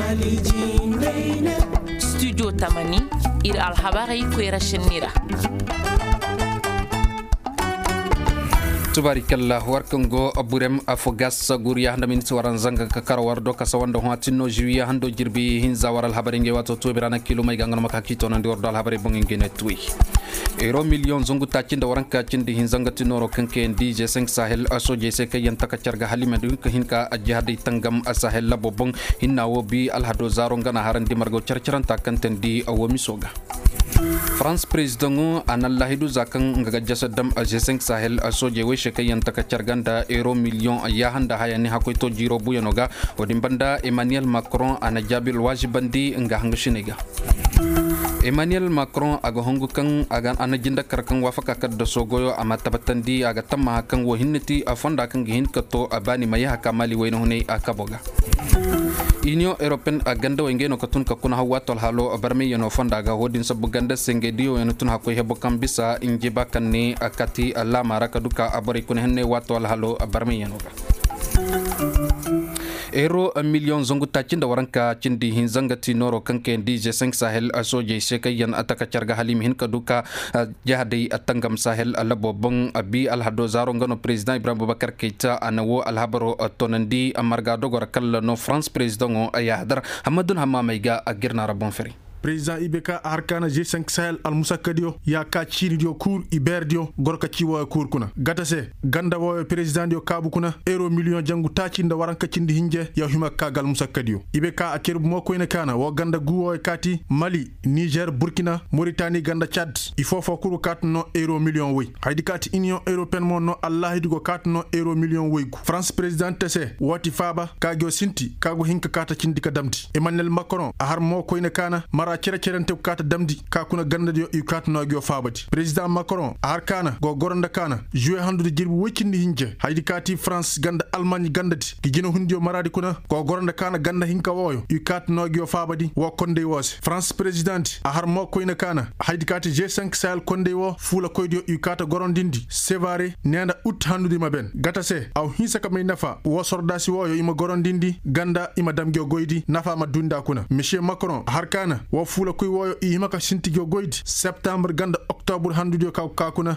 studio tamani ir alhabari kuera shenira tubarikalla warkango aburem afogas guriya handa min waran zanga kakar wardo kasawando hatino jiwiya hando jirbi hinza waral habaringe wato to birana kilo may gangal makakito nandi wardo habari bongin netwi euro million zongu tacinde waranka cinde hinzanga tinoro kanke DJ 5 Sahel asoje se kayan takacharga halima du hinka ajhadi tangam asahel labobong hinnawo bi alhado zaro ngana harandi margo charcharan takantendi awomi soga France président anallahidu zakan ngaga jasadam G5 Sahel asoje we shekayan takacharganda euro million ayahanda hayani hakoito jiro buyanoga odimbanda Emmanuel Macron anajabil wajibandi nga hangashinega Emmanuel Macron aga hongu kan aga anajinda karkan wafaka kadda sogoyo amatabatandi aga tamma kan wo hinnati afonda kan gihin kato abani maya kamali wayno hune akaboga Union Européenne aganda wengeno katun kakuna hawatol halo barme yono fonda aga hodin sabuganda sengedio yono tun hakoy hebo kambisa injiba kanni akati alla maraka duka abori kun henne watol halo barme yono euro a million zongu tachinda waranka chindi hinzanga tinoro kanke DJ 5 Sahel asoje shekayan ataka charga halim hin kaduka jahdi atangam Sahel alabobong abi alhado zaro ngano president Ibrahim Boubacar Keita anawo alhabaro tonandi amarga dogor kala no France president ayahdar hamadun hamamaiga agirna rabon feri président IBK arkana G5 Sahel al Moussa Kadio ya ka chini dio cour iberdio gorka ciwa cour kuna gatase ganda wo président dio kabu kuna euro million jangu tacinda waranka cindi hinje ya hima kagal Moussa Kadio IBK aker mo ko ene kana wo ganda guwo kati Mali Niger Burkina Mauritanie ganda Chad il faut kuru kat no euro million we haydi kati Union Européenne mo no Allah hidigo kat no euro million we France président tese wati faba kagyo sinti kago hinka kata cindi ka damti Emmanuel Macron har mo ko ene kana mara cerente kata damdi ka kuna ganda dio yu kata no gyo fabati président Macron arkana go goronda kana jouer handude jirbu wecindi hinje haydi kati France ganda Allemagne gandati ki gino hundio maradi kuna go goronda kana ganda hinka woyo yu kata no gyo fabadi wo konde wose France président har mo ko ina kana haydi kati G5 Sahel konde wo fula koydio yu kata gorondindi sevare nenda ut handude maben gatase aw hinsa kam nafa wo sordasi woyo ima gorondindi ganda ima damgyo goydi nafa ma dunda kuna monsieur Macron harkana wo fula koy woyo imaka sintigyo goydi septembre ganda octobre handudio kakuna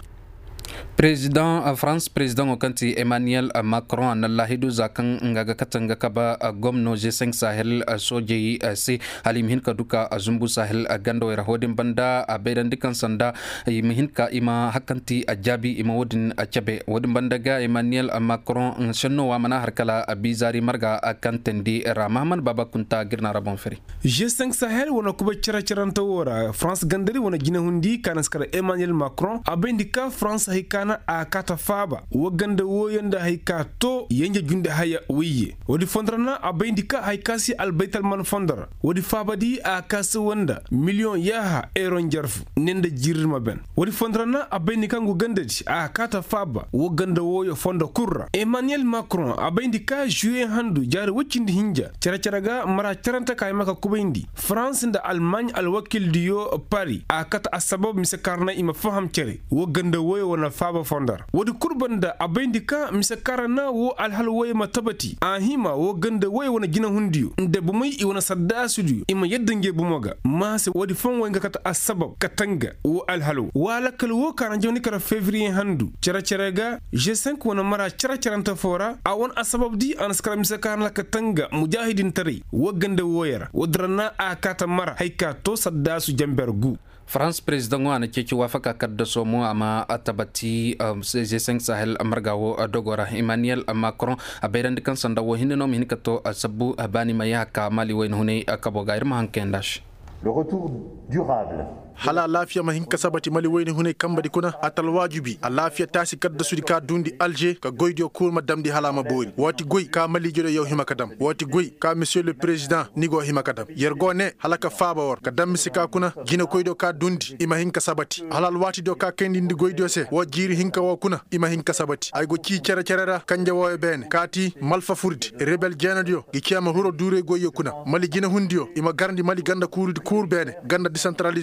président France président okanti Emmanuel Macron anallahidu zakan ngaga katanga kaba gomno G5 Sahel sojeyi si halim hinka duka azumbu Sahel gando era hodin banda abedan dikan sanda hinka ima hakanti ajabi ima wodin achabe wodin banda ga Emmanuel Macron shanno wa mana harkala abizari marga akantendi era Mahman Baba kunta girna rabon feri G5 Sahel wona kuba chiranta wora France gandari wona gina hundi kanaskara Emmanuel Macron abendika France haikana akata faba waganda woyanda haika to yenge gunde haya wiye wodi fondrana abendika haikasi albaital man fondara wodi faba di akasi wanda million yaha euro jarfu nenda jirma ben wodi fondrana abendika ngu gandati akata faba waganda woyo fonda kurra Emmanuel Macron abendika jouer handu jari wacindi hinja characharaga mara charanta kay maka kubindi France nda Allemagne alwakil diyo Paris akata asbab misakarna ima faham chere waganda woyo wana faba fondar wodi kurbanda abendika misakarana wo alhal woy matabati ahima wo ganda woy wona gina hundiyo nde bumay i wona sadda studio ima yeddange bumoga mase wodi fon woy ngakata asbab katanga wo alhalu wala kal wo kana joni kara février handu characharaga G5 wona mara characharanta fora awon asbab di anaskara misakarana katanga mujahidin tari wo ganda woyara wodrana akata mara hayka to sadda su jambergu France président wana keki wafaka kadda somo ama atabati G5 Sahel amargawo dogora Emmanuel Macron abedan dikan sanda wo hinno min kato sabu abani maya ka mali wayno hune akaboga irma hankendash le retour durable hala lafiya mahin kasabati mali wayni hune kambadi kuna atal wajibi a lafiya tasi kadda sudi ka dundi Alger ka goydio kurma damdi halama bori wati goy ka mali jodo yow himakadam wati goy ka monsieur le président nigo himakadam yergone halaka faba wor ka dammi sika kuna gina koydo ka dundi ima hin kasabati halal wati do ka kendi ndi goydio se wo jiri hinka wo kuna ima hin kasabati ay go ci cerera kanja wo bene kati malfa furdi rebel jenadio gi kiyama huro dure goyyo kuna mali gina hundio ima garndi mali ganda kurdi kur bene ganda décentralisation mo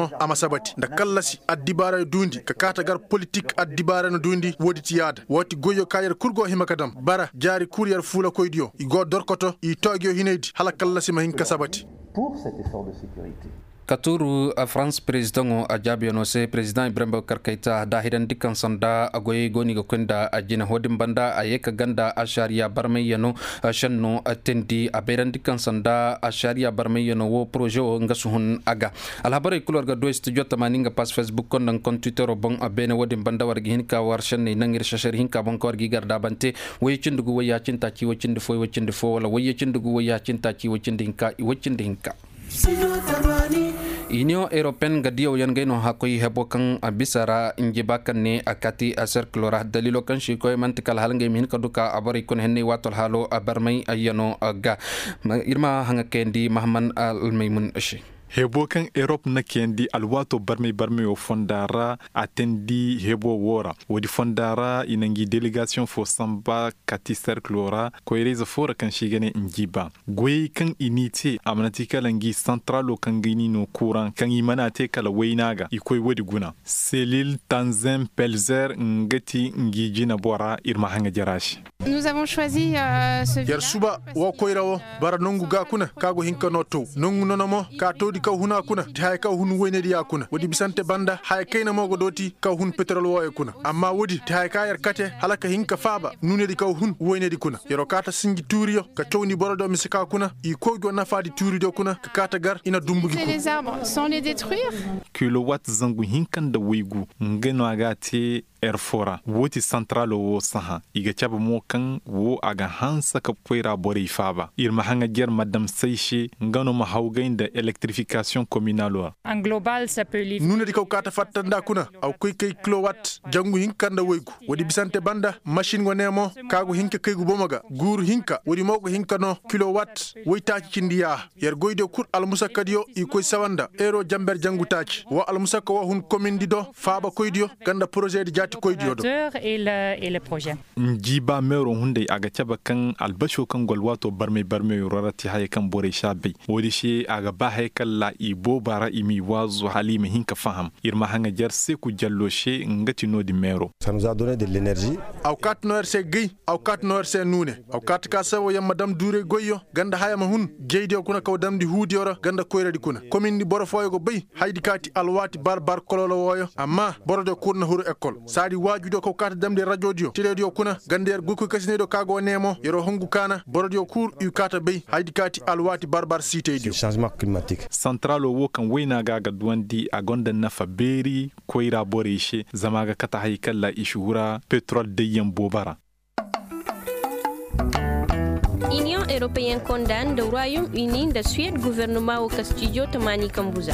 no amasabati da kallasi addibara dundi ka katagar politique addibara no dundi wodi tiyada woti goyo kayar kurgo himakadam bara jari kuriyar fula koydio igo dorkoto I togyo hinedi hala kallasi mahinka sabati pour cet effort de sécurité. Katuru France président a jabiono se président Ibrahim Boubacar Keita da hidan dikkan sanda agoye goni go kunda ajina hodin banda ayeka ganda a sharia barmayano shanno atendi a beran dikkan sanda a sharia barmayano wo projet o ngasuhun aga alhabare kulor ga do studio tamaninga pas Facebook kon nan kon Twitter bon a bene wodin banda wargi hinka war shanne nangir shashar hinka bon ko wargi garda bante way cindugo waya cinta ci wacinde fo wala way cindugo waya cinta ci wacinde hinka Union Européenne gadiyo yangeno hakoy hebo kan abisara injibakan ne akati aserklora dalilo kan shikoy mantikal halnge min kaduka abari kon henne watol halo abarmay ayano aga irma hanga kendi mahman al maymun ashi hebo kan Europe na kendi alwato barme o fondara atendi hebo wora wodi fondara inangi delegation fo samba kati cerclora ko ereza fora kan shigane njiba goy kan inite amnatika langi centralo kan gini no courant kan imanate kala weinaga ikoy wodi guna selil tanzem pelzer ngati ngijina bora irma hanga jarashi Nous avons choisi ce yar suba wo koyrawo bara nongu ga kuna kago hinka noto nongu nonamo ka todi ka huna kuna hay ka hun wenedi ya kuna wodi bisante banda hay kayna mogo doti ka hun petrol wo e kuna amma wodi hay ka yar kate halaka hinka faba nunedi ka hun wenedi kuna yero kata singi turiyo ka towni borodo misika kuna I koygo nafadi turido kuna ka kata gar ina dumbugi kuna les arbres sans les détruire kilowatt zangu hinkan da wegu ngeno agate erfora woti centralo wo saha iga chaba mo kan wo aga hansa ka poira bore faba irma hanga ger madam seishi ngano ma hawgain da electrification communale en global ça peut livrer nuna di kaw kata fattanda kuna aw koy kay kilowatt jangu hinkanda waygu wodi bisante banda machine go nemo kago hinka kaygu bomaga gur hinka wodi mawgo hinkano kilowatt woytaci cindiya yer goyde kur al musakadiyo I koy sawanda euro jamber jangu taci wo al musakko wo hun commune dido faba koydiyo ganda projet di jati et le projet. Njiba mero hunde aga chaba kan albasho kan golwato barme rarati haye kan bore shabi wodi shi aga bahe kala ibo bara imi wazo halime hinka faham irma hanga jar seku jallo she ngati no di mero ça nous a donné de l'énergie aw kat no rc gey aw kat no rc nune aw kat ka sawo yam madam dure goyyo ganda hayama hun jeydi kuna kaw damdi huudiyora ganda koyradi kuna commune di boro foyo go bey haydi kati alwati barbar kololo woyo amma borodo kurna huru école sadi wajudo ko kata damde radio teledio kuna gander guko kasinedo kago nemo yero hongu kana borodio kur yu kata bey haydi kati alwati barbar cité dio changement climatique centralo wo kan weyna gaga duwandi agonda nafa beri koira borishe zamaga kata haykalla ishura petrol de yambobara Union européenne condamne le Royaume-Uni de Suède gouvernement au Castillo Tamani Kambuza.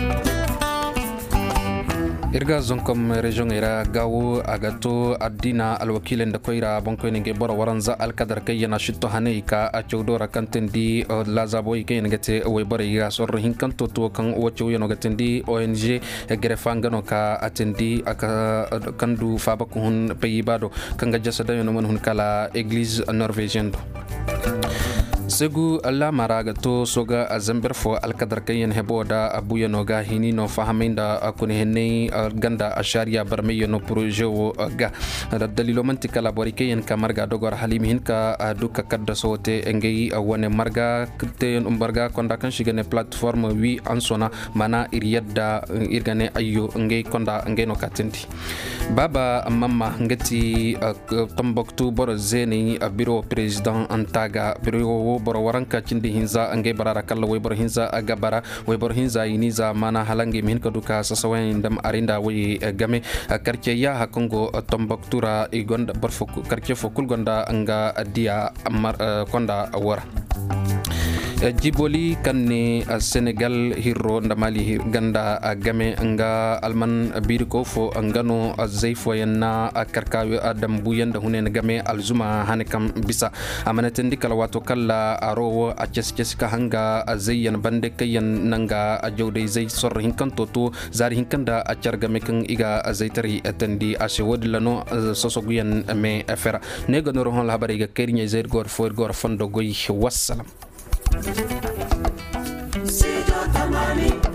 irga zonkom region era gawo agato adina alwakilen da koira bonko nge boro waranza alkadar kayena shitto haneika a chowdora kantendi lazabo ike ngete we boro ya sorro hinkanto to kan o chowyeno gatendi ONG grefangano ka atendi aka kandu faba ko hun payibado kanga jasada yono mon hun kala église norvégienne segu alla maraga to soga azamber fo alkadar kayen heboda abuya noga hini no fahaminda akune henne ganda asharia barmeyo no projet o ga dalilo mantika labori kayen kamarga dogor halim hinka duka kadda sote engei wone marga kten umbarga konda kan shigane platform wi ansona mana iriyadda irgane ayo engei konda engeno katendi baba mama ngati Tombouctou boro zeni biro president antaga biro boro waranka cindi hinza ange barara kala way boro hinza agabara way boro hinza iniza mana halange min kaduka sasawen dam arinda way game quartier ya hakongo Tombouctou ra igonda borfo quartier fo kulgonda anga dia konda wara jiboli kanne Senegal hiro ndamali ganda game nga alman birko fo ngano zeifo yanna karkawi adam buyanda hunen game alzuma hanekam bisa amanatendi kala wato kala aro aches ka hanga zayyan bande kayan nanga ajawde zay sor hinkanto to zari hinkanda achargame kan iga zaytari atandi ashewod lano sosoguyan me afera nego no ron habari ga kerinya zayd gor fondo goy wassalam.